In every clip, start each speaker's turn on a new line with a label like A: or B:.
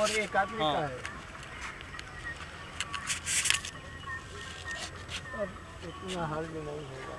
A: और एक आदमी का है। अब इतना हाल भी नहीं होगा।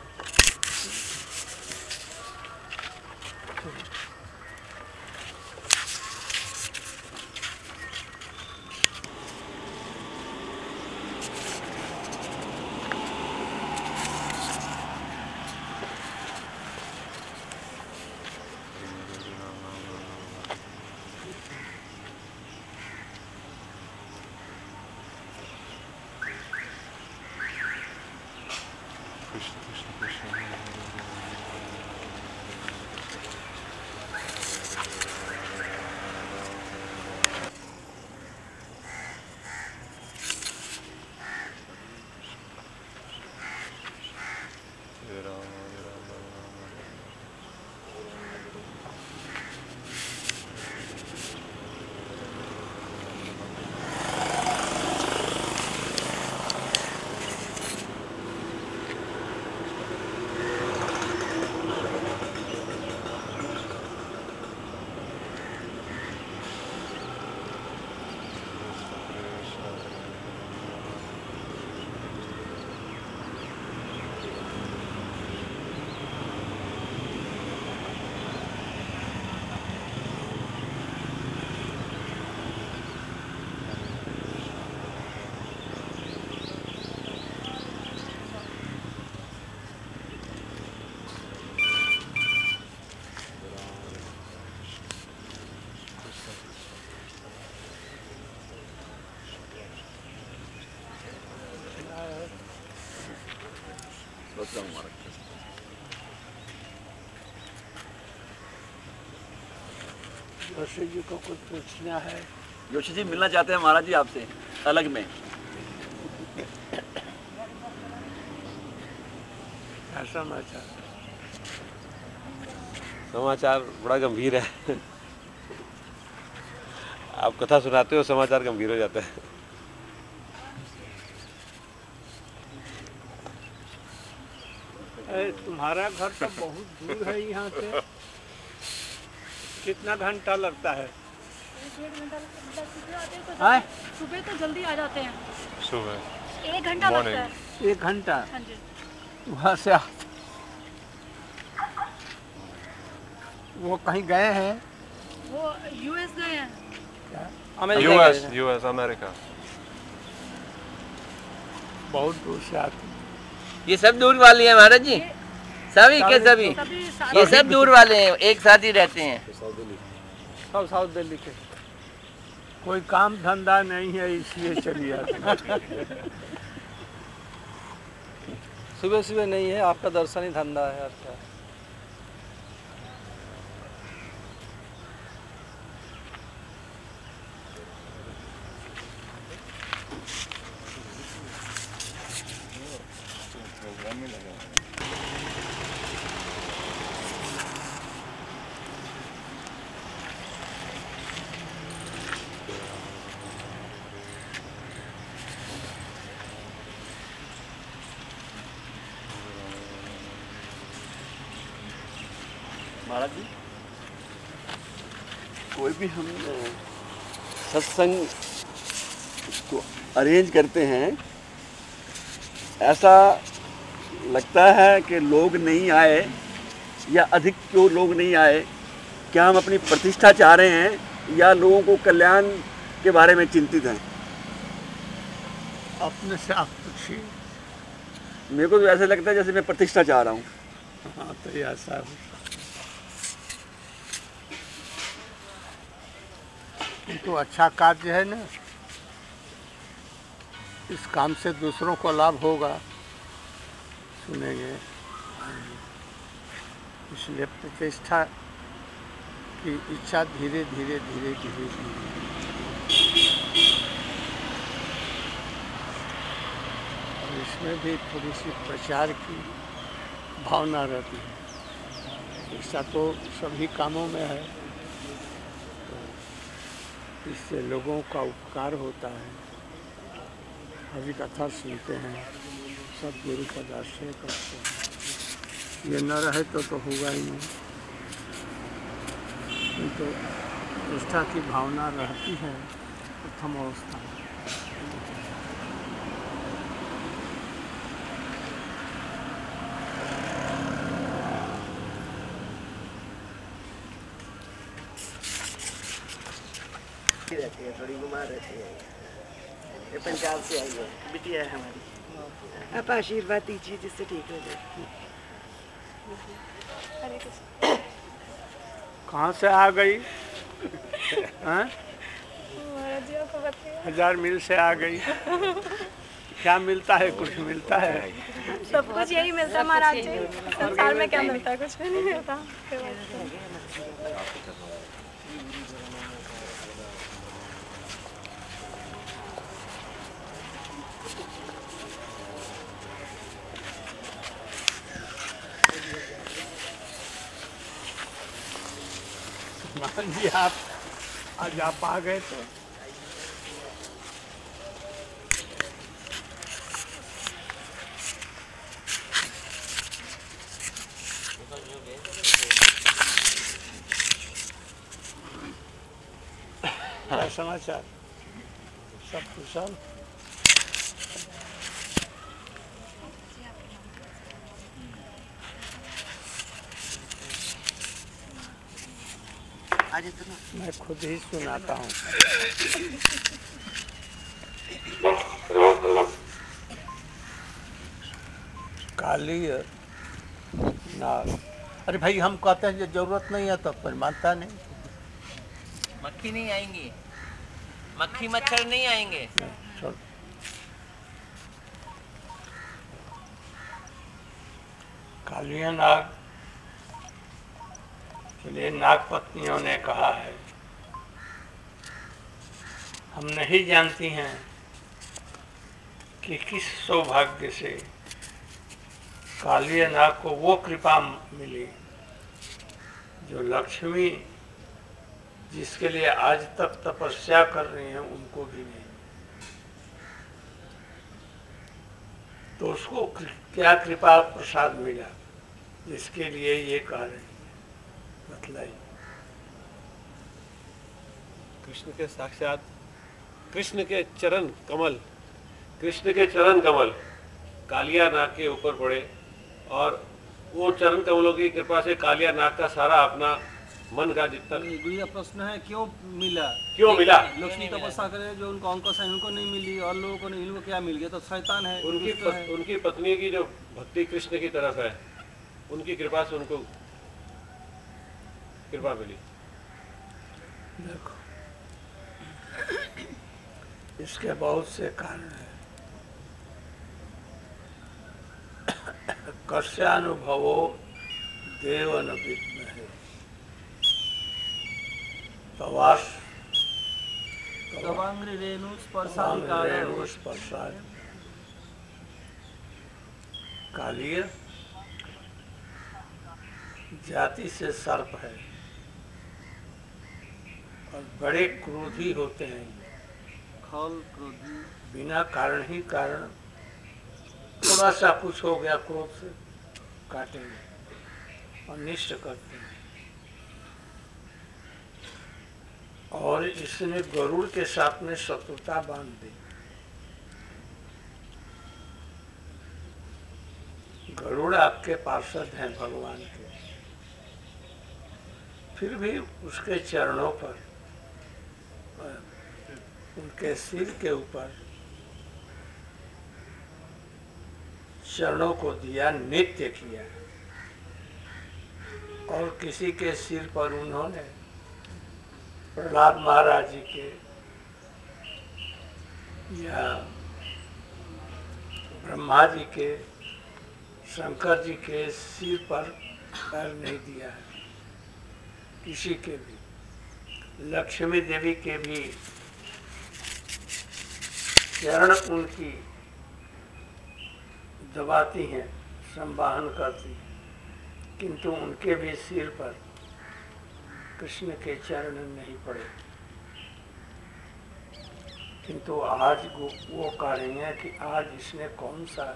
A: जोशी जी को कुछ पूछना है?
B: जोशी जी मिलना चाहते हैं महाराज जी आपसे अलग में।
A: क्या समाचार?
C: समाचार बड़ा गंभीर है। आप कथा सुनाते हो, समाचार गंभीर हो जाता है।
A: तुम्हारा घर तो बहुत दूर है यहाँ से। कितना घंटा लगता है?
D: 1 घंटा लगता है। सुबह तो जल्दी आ जाते हैं।
E: सुबह
D: 1 घंटा लगता है।
A: 1 घंटा?
D: हाँ जी।
A: वहाँ से वो कहीं गए हैं?
D: वो यूएस गए हैं।
E: US America.
A: बहुत दूर से आते।
B: ये सब दूर वाले हैं महाराज जी, सभी के सभी ये सब दूर वाले हैं, एक साथ ही रहते हैं।
A: सब साउथ दिल्ली के। कोई काम धंधा नहीं है इसलिए चली आते।
F: सुबह सुबह नहीं है, आपका दर्शन ही धंधा है आपका।
B: महाराज जी
G: कोई भी हम सत्संग को अरेंज करते हैं, ऐसा लगता है कि लोग नहीं आए या अधिक क्यों लोग नहीं आए, क्या हम अपनी प्रतिष्ठा चाह रहे हैं या लोगों को कल्याण के बारे में चिंतित हैं?
A: अपने से आप पूछिए।
G: मेरे को तो ऐसा लगता है जैसे मैं प्रतिष्ठा चाह रहा हूँ।
A: हाँ तो ऐसा तो अच्छा कार्य है ना, इस काम से दूसरों को लाभ होगा, सुनेंगे। इसलिए प्रतिष्ठा की इच्छा धीरे धीरे धीरे धीरे धीरे और इसमें भी थोड़ी सी प्रचार की भावना रहती है। ऐसा तो सभी कामों में है, इससे लोगों का उपकार होता है। हरि कथा सुनते हैं, सब गुरु का आश्रय करते हैं। ये न रहे तो होगा ही नहीं। तो निष्ठा की भावना रहती है प्रथम अवस्था में।
H: रहती है, थोड़ी बीमार रहती है। ये पंजाब से आई है, बिटिया है हमारी। आप आशीर्वाद दीजिए जिससे ठीक हो जाए।
A: कहाँ से आ गई? हाँ? 1000 मील से आ गई। क्या मिलता है? कुछ मिलता है?
D: सब कुछ यही मिलता है महाराज जी। संसार में क्या मिलता है? कुछ भी नहीं मिलता।
A: मान जी आप आज आप आ गए तो क्या समाचार? सब कुशल? मैं खुद ही सुनाता हूँ। काली नाग।
F: अरे भाई हम कहते हैं जरूरत नहीं है तो पर मानता नहीं।
B: मक्खी नहीं आएंगी, मक्खी मच्छर नहीं आएंगे।
A: छोड़। कालिया नाग के लिए नाग पत्नियों ने कहा है, हम नहीं जानती हैं कि किस सौभाग्य से कालिया नाग को वो कृपा मिली जो लक्ष्मी जिसके लिए आज तक तपस्या कर रही हैं उनको भी नहीं। तो उसको क्या कृपा प्रसाद मिला जिसके लिए ये कह रहे हैं? बतलाइए।
C: कृष्ण के साक्षात कृष्ण के चरण कमल, कृष्ण के चरण कमल कालिया नाग के ऊपर पड़े और वो चरण कमलों की कृपा से कालिया नाग का सारा अपना मन का जितना
F: ये प्रश्न है क्यों मिला?
C: लक्ष्मी
F: तपस्या करे जो उनको अंकुश है उनको नहीं मिली और लोगों को नहीं, इनको क्या मिल गया? तो शैतान है।
C: उनकी पत्नी की जो भक्ति कृष्ण की तरफ है उनकी कृपा से उनको कृपा मिली।
A: देखो इसके बहुत से कारण हैं। कस्यानुभवो देवन विद्महे तवास
F: तवांग्रि रेणु
A: स्पर्शादि कालिय जाति से सर्प है और बड़े क्रोधी होते हैं।
F: खल क्रोधी
A: बिना कारण ही कारण थोड़ा सा कुछ हो गया क्रोध से काटेंगे और निष्ठ करते हैं। और इसने गरुड़ के साथ में शत्रुता बांध दी। गरुड़ आपके पार्षद हैं भगवान के, फिर भी उसके चरणों पर, उनके सिर के ऊपर चरणों को दिया, नित्य किया। और किसी के सिर पर उन्होंने प्रहलाद महाराज जी के या ब्रह्मा जी के, शंकर जी के सिर पर पैर नहीं दिया है। किसी के भी, लक्ष्मी देवी के भी चरण उनकी दबाती हैं, संवाहन करती हैं, किंतु उनके भी सिर पर कृष्ण के चरण नहीं पड़े। किंतु आज वो कह रही हैं कि आज इसने कौन सा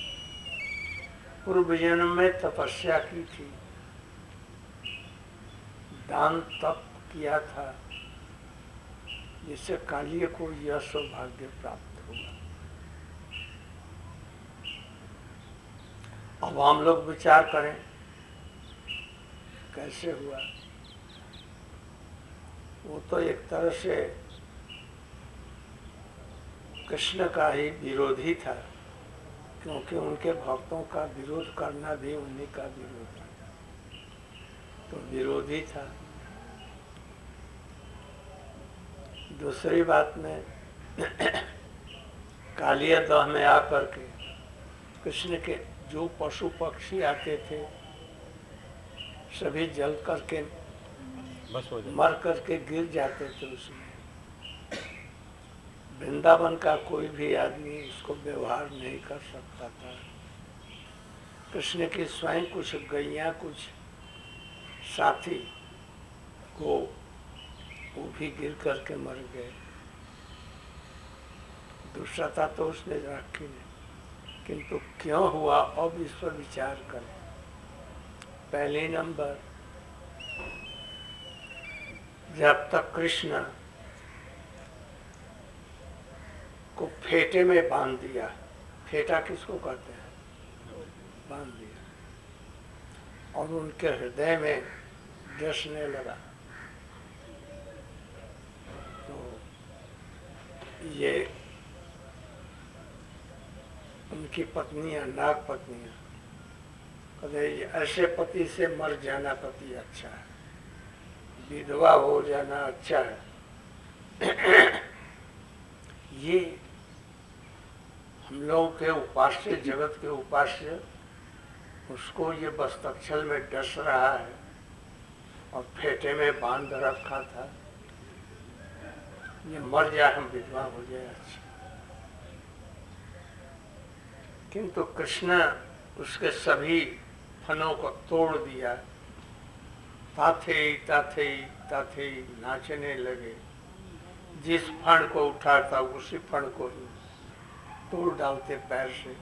A: पूर्व जन्म में तपस्या की थी, दान तप किया था, जिससे कालिया को यह सौभाग्य प्राप्त हुआ। अब हम लोग विचार करें कैसे हुआ। वो तो एक तरह से कृष्ण का ही विरोधी था, क्योंकि उनके भक्तों का विरोध करना भी उन्हीं का विरोध था, तो विरोधी था। दूसरी बात में कालिया दह में आकर के कृष्ण के जो पशु पक्षी आते थे सभी जल करके मर करके गिर जाते थे उसमें। वृंदावन का कोई भी आदमी इसको व्यवहार नहीं कर सकता था। कृष्ण की स्वयं कुछ गैया कुछ साथी को वो भी गिर करके मर गए। दुष्टता तो उसने रखी नहीं, किंतु क्यों हुआ अब इस पर विचार करें। पहले नंबर, जब तक कृष्ण को फेटे में बांध दिया, फेटा किसको कहते हैं, बांध दिया, और उनके हृदय में डसने लगा, तो ये उनकी पत्नियां, नाग पत्नियां कहते ऐसे पति से मर जाना पति अच्छा है, विधवा हो जाना अच्छा है। ये हम लोगों के उपास्य, जगत के उपास्य, उसको ये बस्तक्षल में डस रहा है और फेटे में बांध रखा था, ये मर जाए हम विधवा हो जाए अच्छा। किंतु कृष्ण उसके सभी फनों को तोड़ दिया, ताथे ताथे ताथे नाचने लगे। जिस फण को उठाता उसी फण को ही तोड़ डालते पैर से,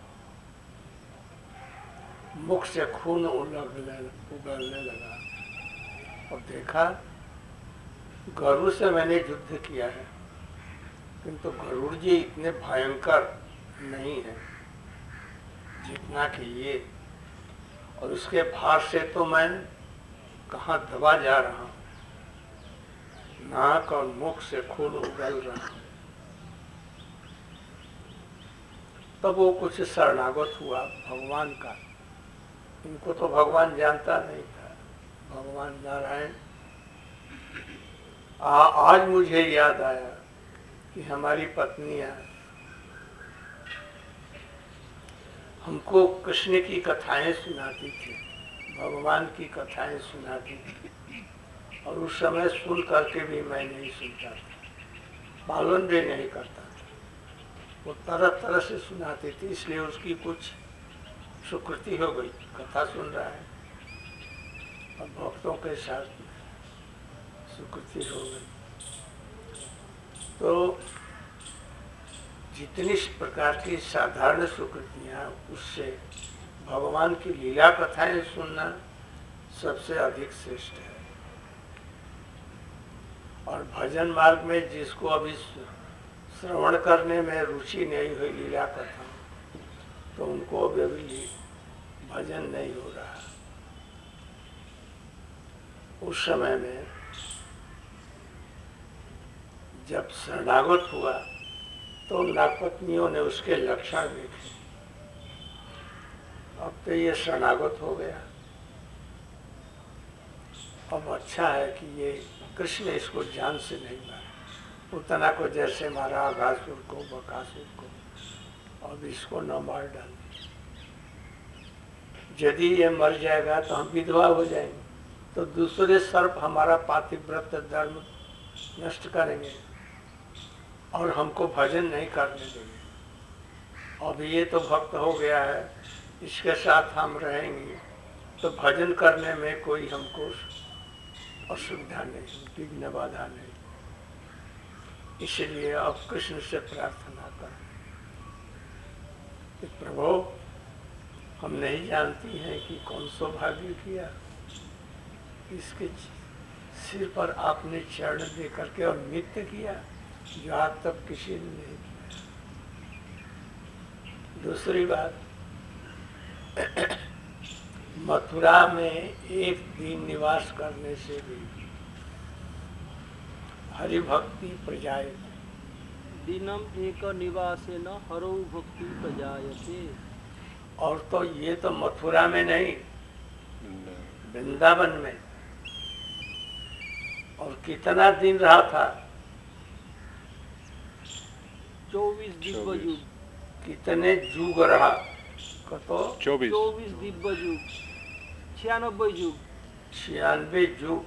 A: मुख से खून उगलने लगा। और देखा गरुड़ से मैंने युद्ध किया है, किंतु गरुड़ जी इतने भयंकर नहीं है जितना कि ये, और उसके भार से तो मैं कहाँ दबा जा रहा हूँ, नाक और मुख से खून उगल रहा हूँ। तब वो कुछ शरणागत हुआ भगवान का। इनको तो भगवान जानता नहीं था, भगवान नारायण। आज मुझे याद आया कि हमारी पत्नियां हमको कृष्ण की कथाएं सुनाती थी, भगवान की कथाएं सुनाती थी, और उस समय सुन करके भी मैं नहीं सुनता था, पालन भी नहीं करता था। वो तरह तरह से सुनाती थी, इसलिए उसकी कुछ सुकृति हो गई, कथा सुन रहा है और भक्तों के साथ सुकृति हो गई। तो जितनी प्रकार की साधारण सुकृतियाँ, उससे भगवान की लीला कथाएं सुनना सबसे अधिक श्रेष्ठ है। और भजन मार्ग में जिसको अभी श्रवण करने में रुचि नहीं हुई लीला कथा, तो उनको अभी भजन नहीं हो रहा। उस समय में जब शरणागत हुआ तो नागपत्नियों ने उसके लक्षण देखे। अब तो ये शरणागत हो गया, अब अच्छा है कि ये कृष्ण इसको जान से नहीं मारा। उतना को जैसे मारा अघासुर को, बकासुर को, अब इसको न मार डाले। यदि ये मर जाएगा तो हम विधवा हो जाएंगे, तो दूसरे सर्प हमारा पातिव्रत धर्म नष्ट करेंगे और हमको भजन नहीं करने देंगे। अब ये तो भक्त हो गया है, इसके साथ हम रहेंगे तो भजन करने में कोई हमको असुविधा नहीं, विघ्न बाधा नहीं। इसलिए अब कृष्ण से प्रार्थना करें कि प्रभु, हम नहीं जानती हैं कि कौन सौभाग्य किया, इसके सिर पर आपने चरण दे करके और नृत्य किया, जो आज तक किसी ने नहीं किया। दूसरी बात, मथुरा में एक दिन निवास करने से भी हरि भक्ति प्रजायते।
F: दिनम एक निवासेन हरौ भक्ति प्रजायते।
A: और तो ये तो मथुरा में नहीं, वृंदावन में। और कितना दिन रहा था?
F: 24 दिव्य युग।
A: कितने युग रहा? तो
E: 24
F: दिव्य युग, 96 युग।
A: 96 युग,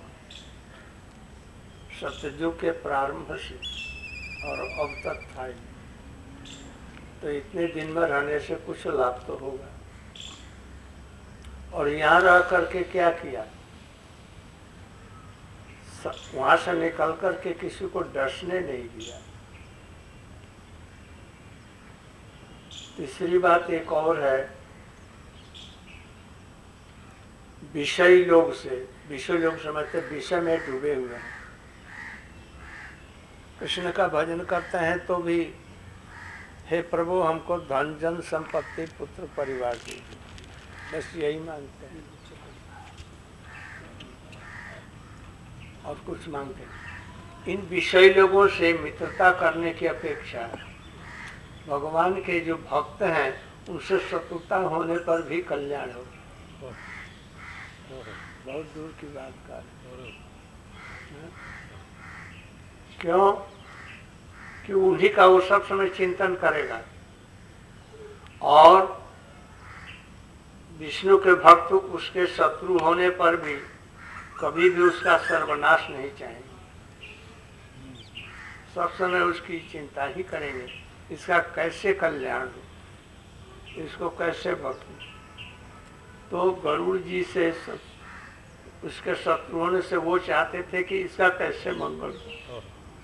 A: सतयुग के प्रारंभ से और अब तक था ही। तो इतने दिन में रहने से कुछ लाभ तो होगा। और यहाँ रह करके क्या किया? वहां से निकल करके किसी को डसने नहीं दिया। तीसरी बात एक और है, विषय लोग से, विषय लोग समझते विषय में डूबे हुए हैं। कृष्ण का भजन करते हैं तो भी हे प्रभु हमको धन जन संपत्ति पुत्र परिवार दीजिए, बस यही मांगते हैं और कुछ मांगते हैं। इन विषय लोगों से मित्रता करने की अपेक्षा भगवान के जो भक्त हैं उनसे शत्रुता होने पर भी कल्याण हो। बहुत दूर की बात कर। क्यों? कि उन्हीं का वो सब समय चिंतन करेगा और विष्णु के भक्त उसके शत्रु होने पर भी कभी भी उसका सर्वनाश नहीं चाहेंगे। सब समय उसकी चिंता ही करेंगे, इसका कैसे कल्याण हो, इसको कैसे बख्शे। तो गरुड़ जी से उसके शत्रुओं ने से वो चाहते थे कि इसका कैसे मंगल हो।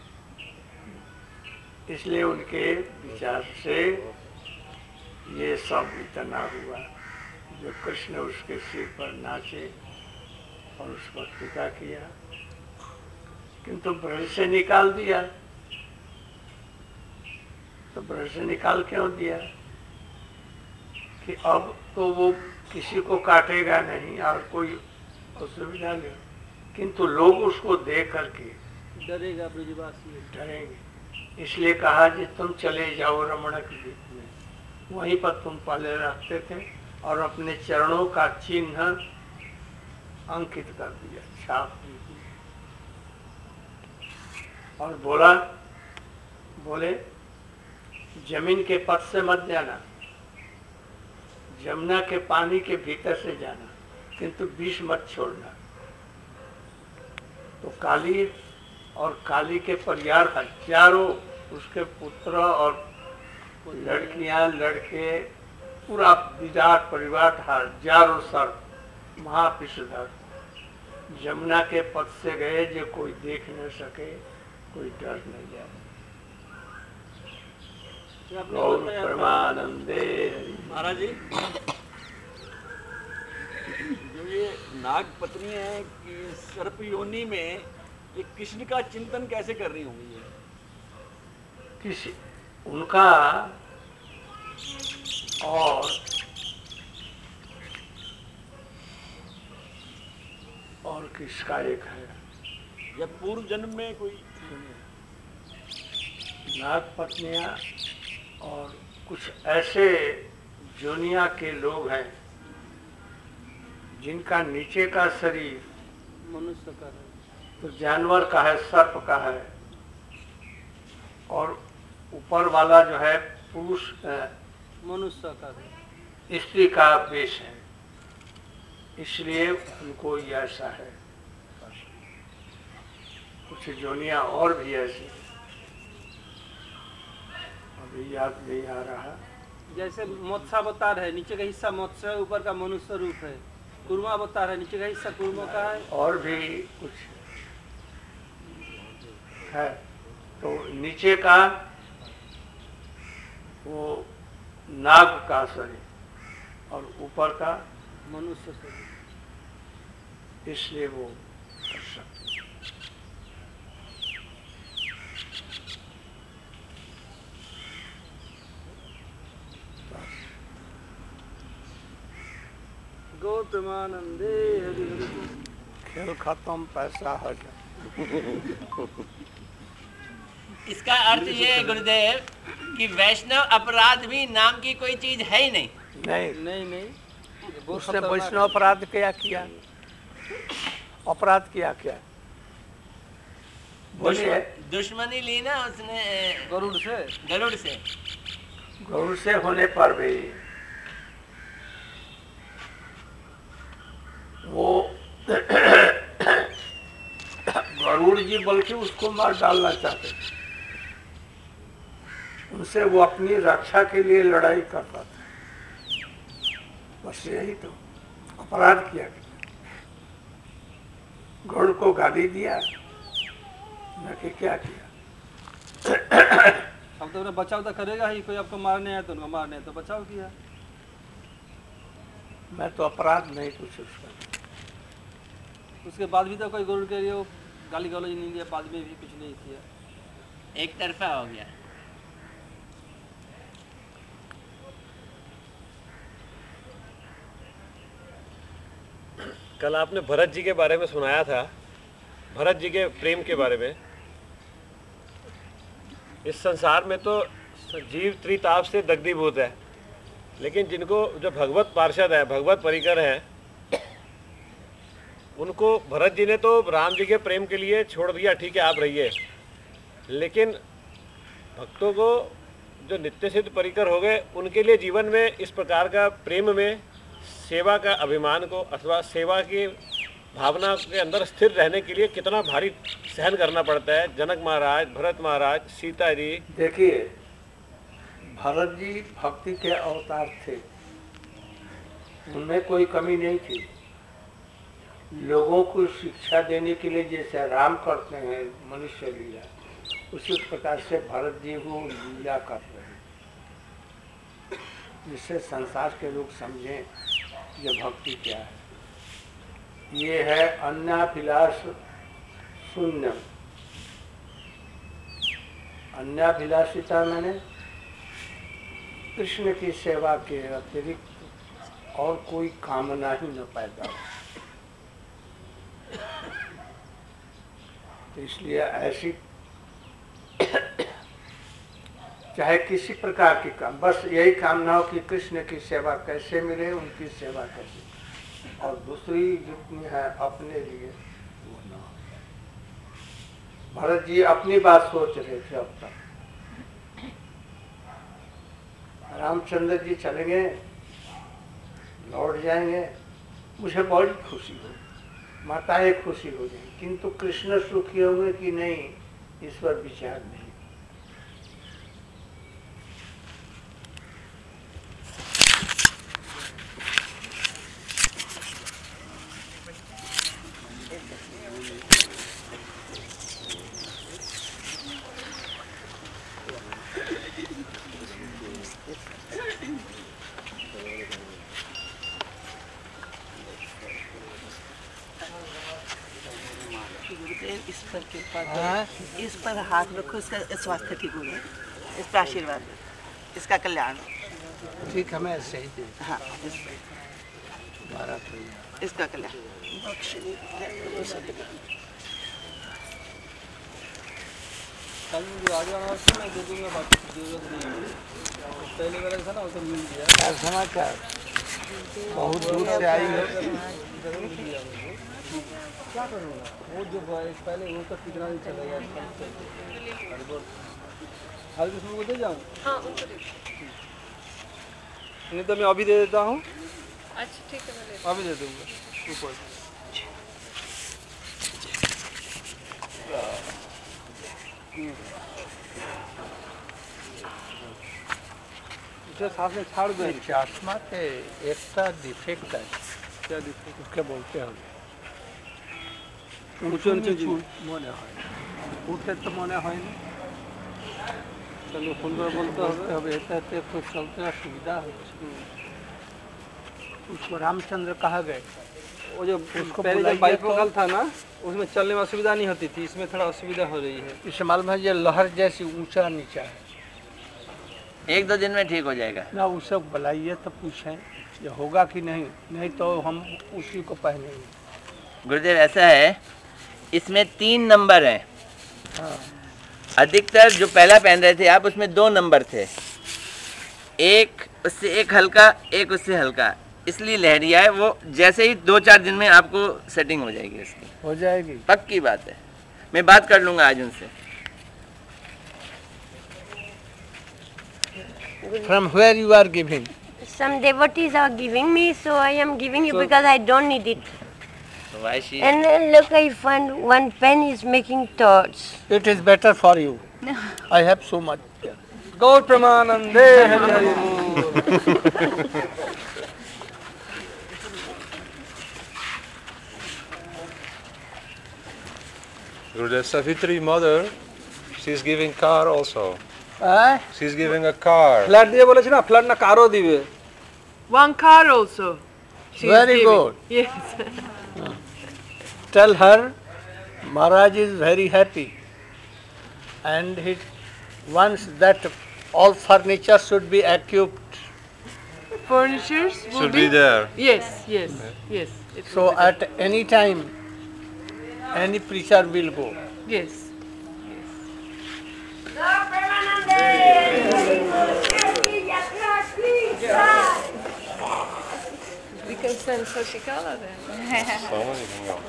A: इसलिए उनके विचार से ये सब इतना हुआ जो कृष्ण उसके सिर पर नाचे और उस पर टीका किया, किंतु ब्रज से निकाल दिया। तो ब्रज से निकाल क्यों दिया? कि अब तो वो किसी को काटेगा नहीं और कोई असुविधा नहीं, किंतु लोग उसको देख करके
F: डरेगा, ब्रजवासी
A: डरेंगे। इसलिए कहा कि तुम चले जाओ रमणक द्वीप में, वहीं पर तुम पहले रहते थे और अपने चरणों का चिन्ह अंकित कर दिया, छाप दी। और बोले जमीन के पथ से मत जाना, जमुना के पानी के भीतर से जाना, किंतु विष मत छोड़ना। तो काली और काली के परिवार हजारों उसके पुत्र और लड़कियां लड़के, पूरा विराट परिवार था, हजारों सर महाविषधर जमुना के पथ से गए, जो कोई देख न सके, कोई डर न जाए। गौर परमानंदे।
G: महाराज जी, जो ये नाग पत्नी है कि सर्प योनि में, ये कृष्ण का चिंतन कैसे कर रही होंगी? ये
A: किसी उनका और किसका एक है,
G: या पूर्व जन्म में कोई
A: नाग पत्नियां और कुछ ऐसे जोनिया के लोग हैं जिनका नीचे का शरीर
F: मनुष्य का है,
A: तो जानवर का है, सर्प का है, और ऊपर वाला जो है पुरुष
F: मनुष्य का है,
A: स्त्री का वेश है, इसलिए उनको ये ऐसा है। कुछ जोनिया और भी ऐसी, अभी याद नहीं आ रहा।
F: जैसे मत्स्यावतार है, नीचे का हिस्सा मत्स्य, ऊपर का मनुष्य रूप है। कूर्मावतार है, नीचे का हिस्सा कूर्म का है।
A: और भी कुछ है, तो नीचे का वो नाग का शरीर और ऊपर का
F: मनुष्य शरीर,
A: इसलिए वो कर सकते।
F: गौर प्रेमानंदे हरि हरि।
A: खेल खत्म, पैसा हजम।
B: इसका अर्थ ये है गुरुदेव कि वैष्णव अपराध भी नाम की कोई चीज है ही नहीं।
A: नहीं,
F: नहीं नहीं,
A: उसने वैष्णव अपराध क्या किया? अपराध किया क्या? बोलिए।
B: दुश्मनी ली ना उसने
F: गरुड़ से।
B: गरुड़ से।
A: गरुड़ से होने पर भी वो गरुड़ जी बल्कि उसको मार डालना चाहते थे। उनसे वो अपनी रक्षा के लिए लड़ाई करता था। बस यही तो अपराध किया। गरुड़ को गाली दिया न कि क्या किया।
F: अब तो उन्हें बचाव तो करेगा ही, कोई आपको मारने आए तो उनको मारने है तो बचाव किया।
A: मैं तो अपराध नहीं कुछ उसका।
F: उसके बाद भी तो कोई गरुड़ के लिए गाली गलौज नहीं दिया, बाद में भी कुछ नहीं किया,
B: एक तरफा हो गया।
C: कल आपने भरत जी के बारे में सुनाया था, भरत जी के प्रेम के बारे में। इस संसार में तो जीव त्रिताप से दग्धीभूत है, लेकिन जिनको जो भगवत पार्षद है, भगवत परिकर हैं, उनको भरत जी ने तो राम जी के प्रेम के लिए छोड़ दिया, ठीक है आप रहिए, लेकिन भक्तों को जो नित्य सिद्ध परिकर हो गए, उनके लिए जीवन में इस प्रकार का प्रेम में सेवा का अभिमान को अथवा सेवा की भावना के अंदर स्थिर रहने के लिए कितना भारी सहन करना पड़ता है। जनक महाराज, भरत महाराज, सीता जी।
A: देखिए, भरत जी भक्ति के अवतार थे, उनमें कोई कमी नहीं थी। लोगों को शिक्षा देने के लिए जैसे राम करते हैं मनुष्य लीला, उसी प्रकार से भरत जी वो लीला कर रहे हैं, जिससे संसार के लोग समझें ये भक्ति क्या है। ये है अन्याभिलाष शून्य। अन्याभिलाषिता मैंने कृष्ण की सेवा के अतिरिक्त और कोई कामना ही न पैदा हो। तो इसलिए ऐसी चाहे किसी प्रकार की काम, बस यही कामना हो कि कृष्ण की सेवा कैसे मिले, उनकी सेवा कैसे, और दूसरी जितनी है अपने लिए वो न हो। भरत जी अपनी बात सोच रहे थे। अब तक रामचंद्र जी चले गए, लौट जाएंगे, मुझे बड़ी खुशी हो, माताएं खुशी हो जाएंगी, किंतु कृष्ण सुखी होंगे कि नहीं, इस पर विचार नहीं।
H: इस पर कृपा करो, इस पर हाथ रखो, इसका स्वास्थ्य ठीक हो जाए, इस पर आशीर्वाद, इसका कल्याण।
A: ठीक है, मैं ऐसे ही दे।
H: हाँ, इस पर इसका कल्याण।
F: कल मुझे आगे आना था, मैं दे दूंगा, बाकी जरूरत नहीं है। पहले वाला था ना, वो तो मिल गया।
A: क्या समाचार? बहुत दूर से आई हो।
F: क्या करूँगा, वो जो पहले वो तो कितना दिन चला गया, हल्के सुन को दे जाऊँ।
D: हाँ, उनको दे।
F: नहीं तो मैं अभी दे देता हूँ।
D: अच्छा ठीक है, मैं ले
F: अभी दे दूँगा ऊपर। सांस में छाड़ दो।
A: चश्मा के एक डिफेक्ट है।
F: क्या डिफेक्ट?
A: क्या बोलते हैं? মনে হয় উঠে তো মনে হয় না।
F: चलो फोन पर बोलते
A: হবে এটাতে একটু চলতে অসুবিধা হচ্ছে। उसको रामचंद्र कहा गए,
F: वो जो पहले जो बाइफोकल था ना, उसमें चलने में असुविधा नहीं होती थी, इसमें थोड़ा असुविधा हो रही है।
A: इसे मालूम है ये लहर जैसी ऊंचा नीचा है।
B: 1-2 दिन में ठीक हो जाएगा।
A: ना उससे बुलाइए तो पूछें ये होगा कि नहीं, नहीं तो हम उसी को पहनेंगे।
B: गुरुदेव ऐसा है, इसमें 3 नंबर हैं।
A: हाँ।
B: अधिकतर जो पहला पहन रहे थे आप, उसमें 2 नंबर थे, एक उससे एक हल्का, एक उससे हल्का, इसलिए लहरिया है वो। जैसे ही 2-4 दिन में आपको सेटिंग हो जाएगी इसकी,
A: हो जाएगी,
B: पक्की बात है। मैं बात कर लूँगा आज उनसे।
A: From where you are giving?
I: Some devotees are giving me, so I am giving you because I don't need it.
B: So why she?
I: And look, I found one pen is making thoughts.
A: It is better for you. I have so much.
F: गौर प्रमानंदे हरि हरि बोल।
E: Gurudev Savitri mother, she's giving car also.
A: Eh?
E: She's giving a car.
F: Flat दिए बोले छे ना, flat ना कारो दिवे।
H: One car also. She is
A: Very
H: giving.
A: good.
H: Yes.
A: Tell her Maharaj is very happy and he wants that all furniture should be equipped.
H: Furnitures will
E: Should be there.
H: Yes, yes, yes. It will
A: So
H: be there.
A: at any time, any preacher will go.
H: Yes. We can send Shashikala then.
E: Somebody can go.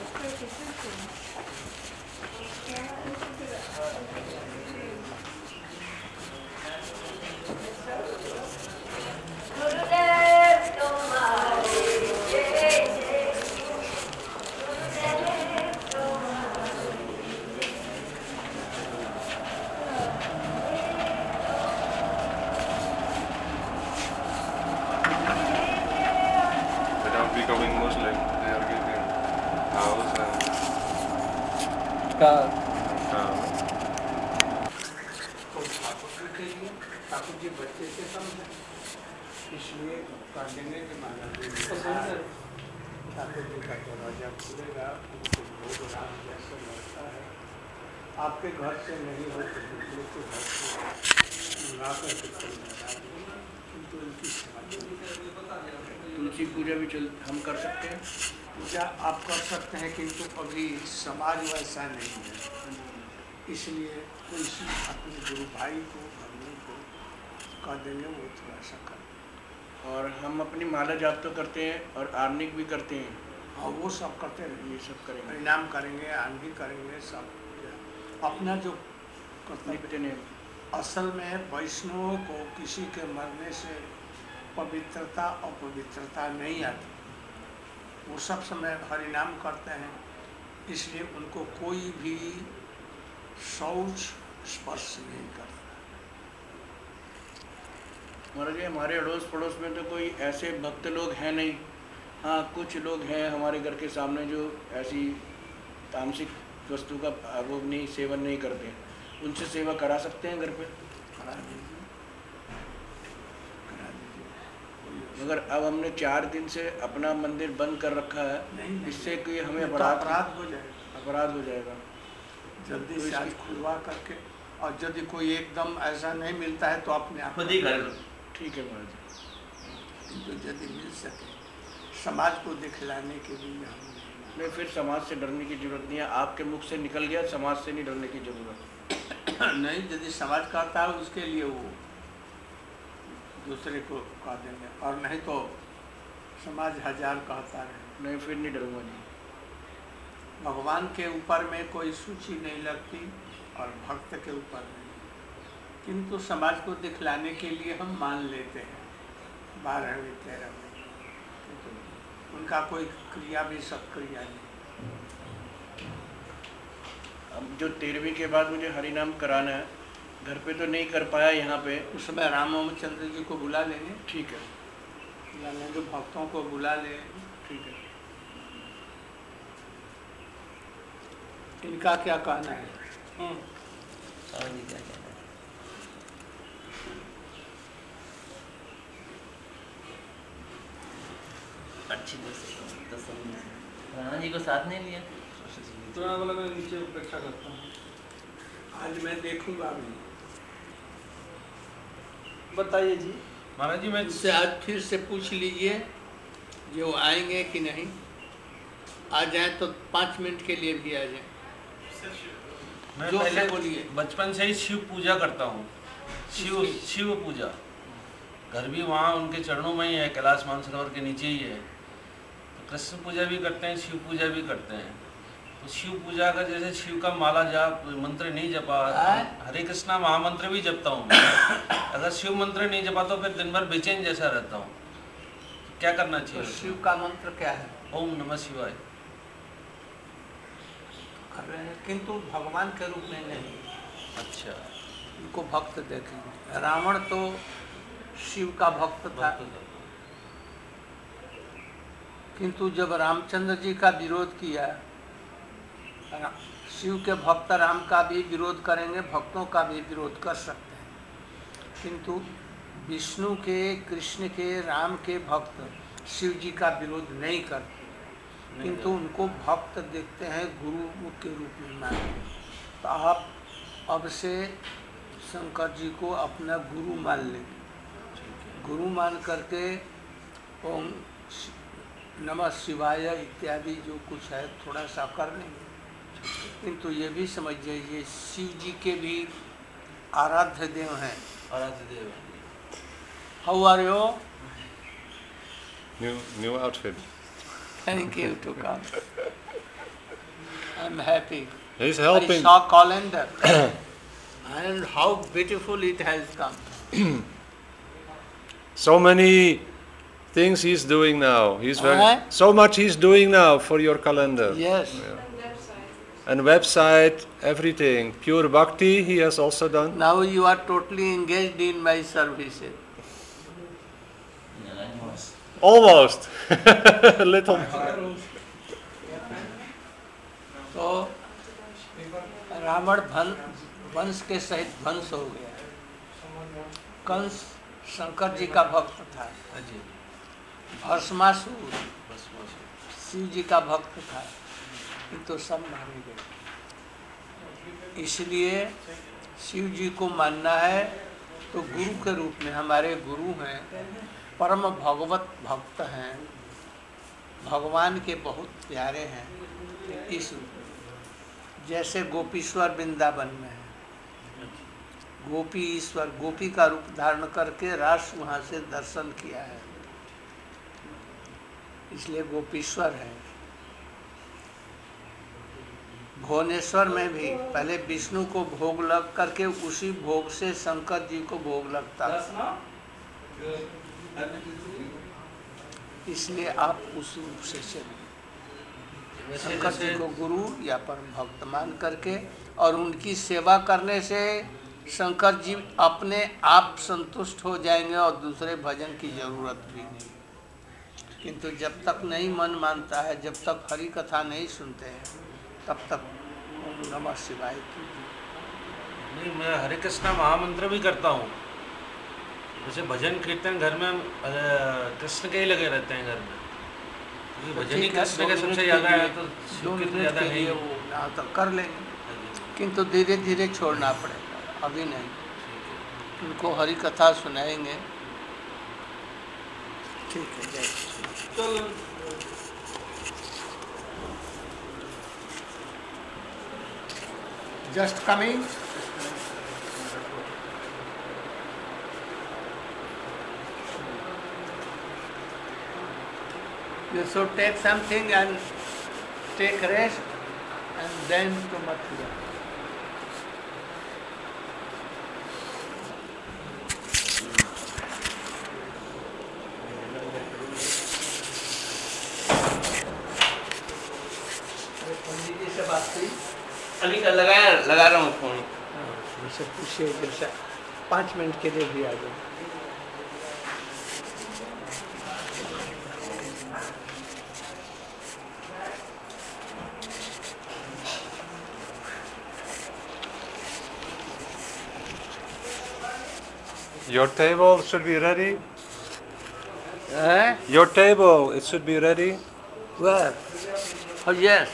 E: Without becoming Muslim, they are giving house and
F: car.
A: Thakur ji बच्चे से कम है, इसलिए काटने के माना ठाकुर जी का दरवाजा खुलेगा, उनको भोग राम जैसे लगता है। आपके घर से नहीं हो तो दूसरे के घर से मंगा करके किंतु उनकी
J: तुलसी पूजा भी हम कर सकते हैं।
A: पूजा आप कर सकते हैं, किंतु अभी समाज वैसा नहीं है, इसलिए कोई अपने गुरु भाई को भगवान को कह देंगे वो थोड़ा सा कर।
J: और हम अपनी माला जाप तो करते हैं और आर्निक भी करते हैं।
A: हाँ, वो सब करते रहेंगे,
J: ये सब करेंगे।
A: परिणाम करेंगे, आंधी करेंगे, सब अपना जो
J: नित्य नेम।
A: असल में वैष्णवों को किसी के मरने से पवित्रता अपवित्रता नहीं आती, वो सब समय हरिनाम करते हैं, इसलिए उनको कोई भी शौच स्पर्श नहीं करता।
J: महाराज जी, हमारे अड़ोस पड़ोस में तो कोई ऐसे भक्त लोग हैं नहीं। हाँ, कुछ लोग हैं हमारे घर के सामने जो ऐसी तामसिक वस्तु का भोग नहीं, सेवन नहीं करते, उनसे सेवा करा सकते हैं घर पे।
A: करा दीजिए, करा दीजिए।
J: मगर अब हमने 4 दिन से अपना मंदिर बंद कर रखा है, इससे कोई हमें अपराध
A: हो जाएगा,
J: अपराध हो जाएगा।
A: जल्दी से आज खुलवा करके, और यदि कोई एकदम ऐसा नहीं मिलता है तो अपने आप
B: खुद ही कर लो।
J: ठीक है महाराज जी।
A: किंतु यदि मिल सके समाज को दिखलाने के लिए हम
J: नहीं, फिर समाज से डरने की जरूरत नहीं है। आपके मुख से निकल गया, समाज से नहीं डरने की जरूरत।
A: नहीं, यदि समाज कहता है उसके लिए वो दूसरे को कह देंगे, और नहीं तो समाज 1000 कहता है।
J: नहीं, फिर नहीं डरूंगा जी।
A: भगवान के ऊपर में कोई सूची नहीं लगती और भक्त के ऊपर नहीं, किंतु समाज को दिखलाने के लिए हम मान लेते हैं 12वीं 13वीं, किंतु उनका कोई क्रिया भी सक्रिया नहीं।
J: अब जो 13वीं के बाद मुझे हरिनाम कराना है, घर पे तो नहीं कर पाया यहाँ पे।
A: उस समय रामचंद्र जी को बुला लेंगे,
J: ठीक है,
A: बुला लेंगे, भक्तों को बुला ले।
J: ठीक है।
A: इनका क्या कहना है?
B: स्वामी जी क्या कहना है? अच्छी राणा जी को साथ नहीं लिया
F: तो मैं बोला मैं नीचे उपेक्षा करता हूँ।
A: आज मैं देखूंगा भी,
F: बताइए जी।
K: महाराज जी मैं
L: उससे आज फिर से पूछ लीजिए जो वो आएंगे कि नहीं। आ जाए तो 5 मिनट के लिए भी आ जाए।
K: मैं
L: जोर से
K: पहले
L: बोलिए।
K: बचपन से ही शिव पूजा करता हूँ। शिव पूजा घर भी वहाँ उनके चरणों में ही है, कैलाश मानसरोवर के नीचे ही है। तो कृष्ण पूजा भी करते हैं, शिव पूजा भी करते हैं। तो शिव पूजा का जैसे शिव का माला जाप मंत्र नहीं जपा, हरे कृष्णा महामंत्र भी जपता हूँ मैं। अगर शिव मंत्र नहीं जपा तो फिर दिन भर बेचैन जैसा रहता हूँ। तो क्या करना चाहिए?
L: तो शिव का मंत्र क्या है?
K: ओम नमः शिवाय
L: कर रहे हैं, किंतु भगवान के रूप में नहीं।
K: अच्छा,
L: उनको भक्त देखेंगे। रावण तो शिव का भक्त था, किंतु जब रामचंद्र जी का विरोध किया, शिव के भक्त राम का भी विरोध करेंगे, भक्तों का भी विरोध कर सकते हैं, किंतु विष्णु के, कृष्ण के, राम के भक्त शिव जी का विरोध नहीं करते, किंतु उनको भक्त देखते हैं, गुरु के रूप में मानते। तो आप अब से शंकर जी को अपना गुरु मान लें। गुरु मान करके ओम नमः शिवाय इत्यादि जो कुछ है थोड़ा सा कर लेंगे। किंतु ये भी समझ जाइए शिव जी के भी आराध्य देव हैं।
K: आराध्य देव।
L: How are you?
E: New outfit.
L: Thank you to come. I'm happy.
E: He's helping.
L: I saw calendar and how beautiful it has come.
E: So many things he's doing now. He's so much he's doing now for your calendar.
L: Yes.
E: Yeah. And website, everything. Pure Bhakti he has also done.
L: Now you are totally engaged in my services.
E: Almost. Little.
L: तो रावण वंश के सहित ध्वंस हो गया। कंस शंकर जी का भक्त था। भस्मासुर शिव जी का भक्त था, तो सब मारे गए। इसलिए शिव जी को मानना है तो गुरु के रूप में। हमारे गुरु हैं, परम भगवत भक्त हैं, भगवान के बहुत प्यारे हैं। इस रूप में जैसे गोपीश्वर वृंदावन में है, गोपी ईश्वर गोपी का रूप धारण करके रास वहाँ से दर्शन किया है, इसलिए गोपीश्वर है। भुवनेश्वर में भी पहले विष्णु को भोग लग करके उसी भोग से शंकर जी को भोग लगता था, इसलिए आप उस रूप से चलिए। शंकर जी को गुरु या परम भक्त मान करके और उनकी सेवा करने से शंकर जी अपने आप संतुष्ट हो जाएंगे और दूसरे भजन की जरूरत भी नहीं। किंतु जब तक नहीं मन मानता है, जब तक हरि कथा नहीं सुनते हैं, तब तक ओम नमः शिवाय की।
K: नहीं, मैं हरे कृष्णा महामंत्र भी करता हूँ। जैसे भजन कीर्तन घर में कृष्ण के ही लगे रहते हैं घर में, क्योंकि भजन ही कृष्ण के सबसे ज़्यादा है, तो शिव के ज़्यादा नहीं।
L: वो तो कर लेंगे, किंतु धीरे धीरे छोड़ना पड़ेगा, अभी नहीं। उनको हरि कथा सुनाएंगे। ठीक है, जय। Just coming. You should take something and take rest and then to Mathura. पंडित जी से बात हुई?
B: अभी लगा रहा हूँ फोन।
L: उनसे पूछिए जैसे 5 मिनट के लिए भी आ जाए।
E: Your table should be ready. Your table, it should be ready.
L: Where? Oh yes.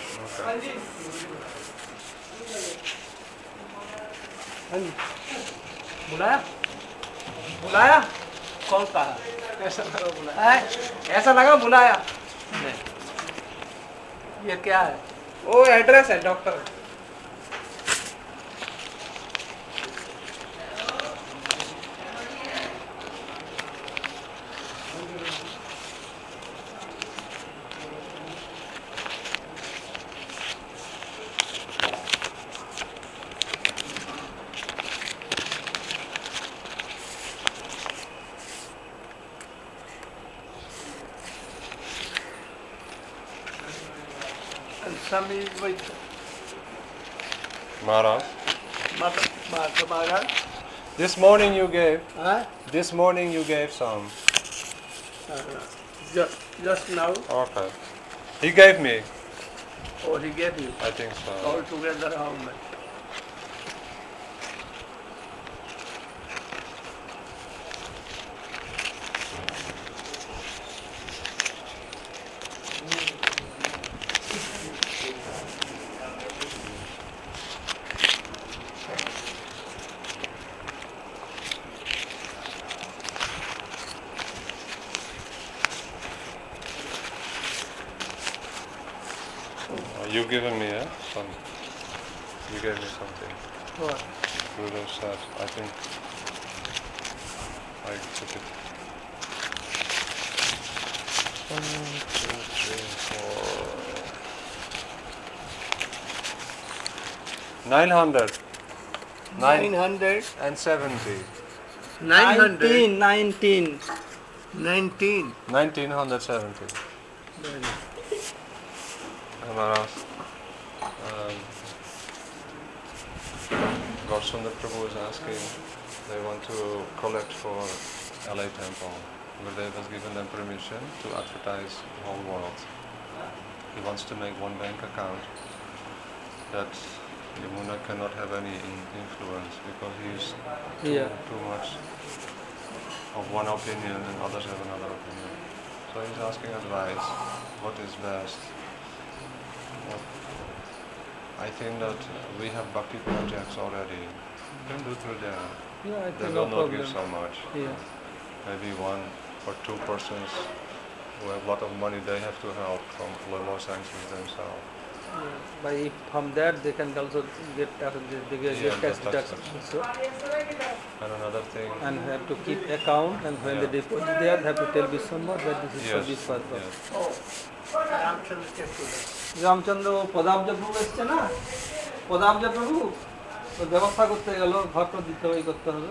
L: बुलाया? बुलाया? कौन कहा? ऐसा लगा बुलाया? ऐसा लगा बुलाया? नहीं। ये क्या है? वो एड्रेस है doctor. Some is with
E: Maharaj.
L: Maharaj.
E: This morning you gave.
L: Huh?
E: This morning you gave some.
L: Just now.
E: Okay. He gave me.
L: Oh, he gave you.
E: I think so.
L: All together how much?
E: You given me, some. You gave me something.
L: What?
E: Gurudev said, I think I took it. 1, 2, 3, 4. 900. 970.
L: 19.
E: 1970. Maharaj, Gaurasundar Prabhu is asking, they want to collect for LA Temple. Gurudev has given them permission to advertise the whole world. He wants to make one bank account that Yamuna cannot have any influence because he is too much of one opinion and others have another opinion. So he's asking advice, what is best? I think that we have bhakti projects already. You can do through them.
F: Yeah, I
E: they
F: think
E: will
F: no
E: not
F: problem.
E: give so much.
F: Yeah.
E: Maybe 1 or 2 persons who have a lot of money, they have to help from Los Angeles themselves.
F: By from that they can also get tax deduction. So,
E: and another thing.
F: And have to keep account, and when they deposit there, they have to tell Vishwambar that this is for this purpose. Ramchandra পদাব্জ প্রভু এসছে না, পদাব্জ প্রভু তো ব্যবস্থা করতে গেল, ঘট দিতে হবে, করতে হবে।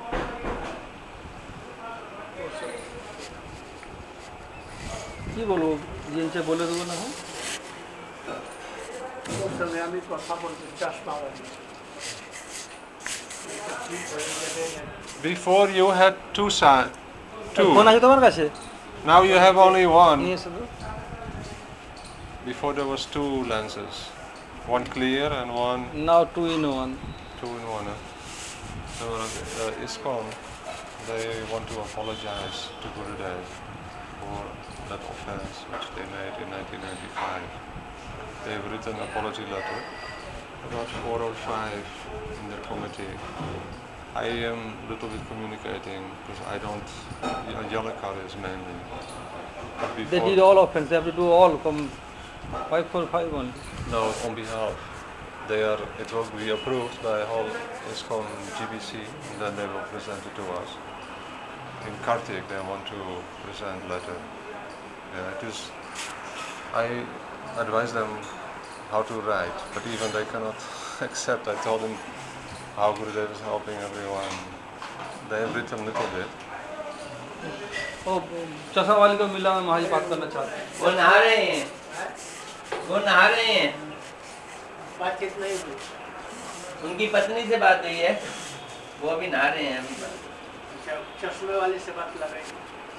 F: কি বলবো, জিনিসে বলে দেবো না?
L: আমি কথা বলতে চশমা
E: Before you had 2 sides. 2.
F: Phone আছে তোমার কাছে?
E: Now you have only 1.
F: নিয়ে এসো।
E: Before there was 2 lenses, 1 clear and 1.
F: Now 2 in 1.
E: 2 in 1. So ISKCON, they want to apologize to Gurudev for that offense which they made in 1995. They've written an apology letter, about 4 or 5 in their committee. I am a little bit communicating because I don't. Yalakar is mainly.
F: They did all offense. They have to do all from 545 only.
E: No, on behalf. It will be approved by whole ISKCON GBC, and then they will present it to us. In Kartik, they want to present letter. Yeah, it is. I advise them how to write, but even they cannot accept. I told them how Gurudev is helping everyone. They have written a little bit.
F: Oh, चश्मा वाली को मिला, मैं वहाँ बात करना चाहता हूँ।
B: वो नहा रहे हैं, वो नहा रहे हैं।
L: बातचीत नहीं हुई।
B: उनकी पत्नी से बात हुई है, वो अभी नहा रहे हैं अभी।
L: चश्मे वाले से बात कर रहे हैं।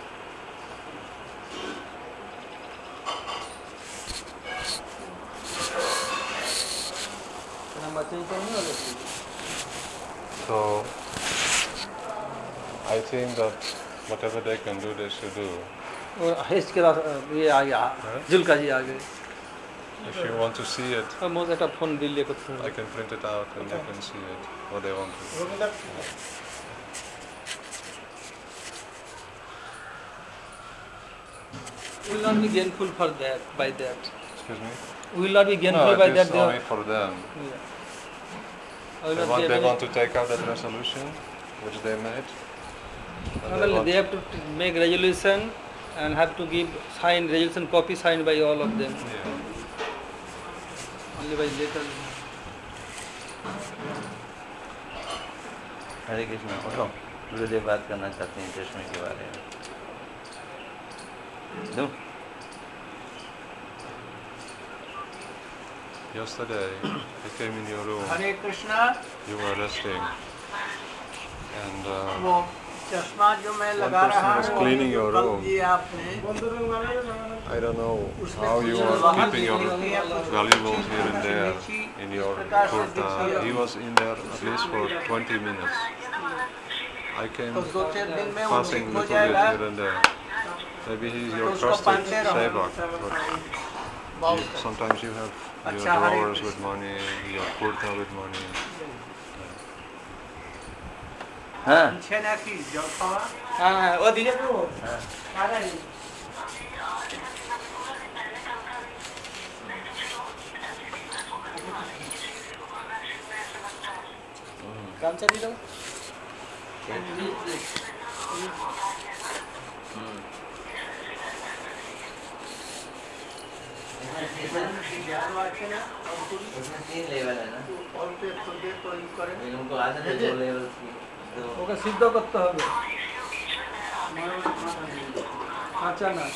E: So I think that whatever they can do, they should do.
F: इसके बाद ये आ गया, जुल्का जी आ गए।
E: If you want to see it,
F: मुझे एक फोन दिल्ली को
E: I can print it out and you can see it what they want to.
F: will not be gainful for that by that.
E: Excuse me?
F: We will not be gainful
E: No,
F: by
E: it is
F: that.
E: only for them.
F: Yeah. I will not be
E: They
F: able-
E: want to take out that resolution which they made. And
F: Not only
E: want-
F: they have to make resolution and have to give signed resolution copy signed by all of them. Only by letter.
B: हरे कृष्णा उठो गुरुदेव बात करना चाहते हैं चश्मे के बारे में दूं?
E: Yesterday, I came in your room.
L: Hare Krishna
E: You were resting. And
L: वो चश्मा जो मैं
E: one
L: लगा
E: person
L: रहा
E: was
L: हूँ
E: cleaning your
L: कल
E: room.
L: दिए आपने
E: I don't know how you are keeping your valuables here and there in your kurta. He was in there at least for 20 minutes. I came
L: तो 2-4 दिन में वो
E: passing
L: ठीक हो
E: little bit
L: जाएगा
E: here and there. Maybe he is
L: तो
E: your
L: उसको
E: trusted
L: पहनते रहो
E: sevak, but sometimes you have your
L: अच्छा, हरे
E: drawers with money, your kurta with money.
B: हाँ
L: पीछे ना की जब खावा
F: हाँ वो दीजिए तो
L: आ रहा है
F: काम चली दो
B: तीन लेवल है ना उनको आदत है 2 लेवल की तो
F: ওকে সিদ্ধ করতে হবে কাঁচা না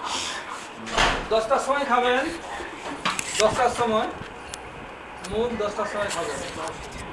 F: 10টার সময় খাবেন 10টার সময় মুখ 10টার সময় খাবেন